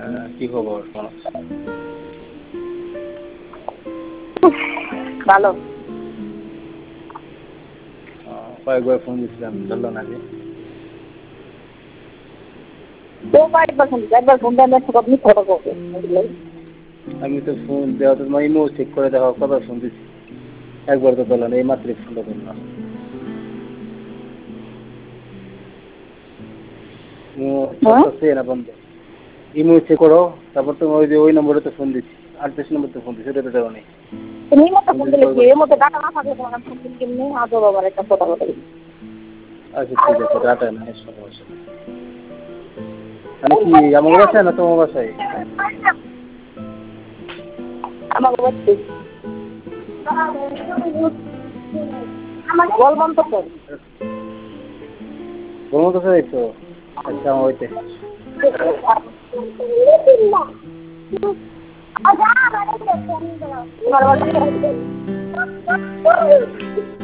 কি খবর তোমার? ভালো। কয়েকবার ফোন দিছিলাম, ধরলো না যে। তো কয়েকবার ফোন দিচ্ছি, একবার ফোন দেন একটু আপনি ফটো করবেন। আমি তো ফোন দেওয়া তো তোমার ইমো চেক করে দেখো কত ফোন দিচ্ছি, একবার তো ধরলো না, এই মাত্র ফোনটা ধরলাম। হ্যাঁ আছে না বন্ধ? ইমো চেক করো, তারপর তুমি ওই যে ওই নম্বরে তো ফোন দিচ্ছি, 38 নম্বর তো ফোন দিচ্ছি, ওটা তো দেওয়া নেই। তুমি এই মতো ফোন ফোন দিচ্ছি দিলে কি কয়েকবার। এর মধ্যে ডাটা না থাকলে তোমার ফোন দিন কেমনি আজও বাবার একটা কথা বলে। আচ্ছা ঠিক আছে, ডাটা নাই সমস্যা নেই। মানে কি আমার বাসায় না তোমার বাসায়? আমার বলছি বল বন্ধ কর। তোমার কাছে যাইছো? আচ্ছা আমার হইতে তোমার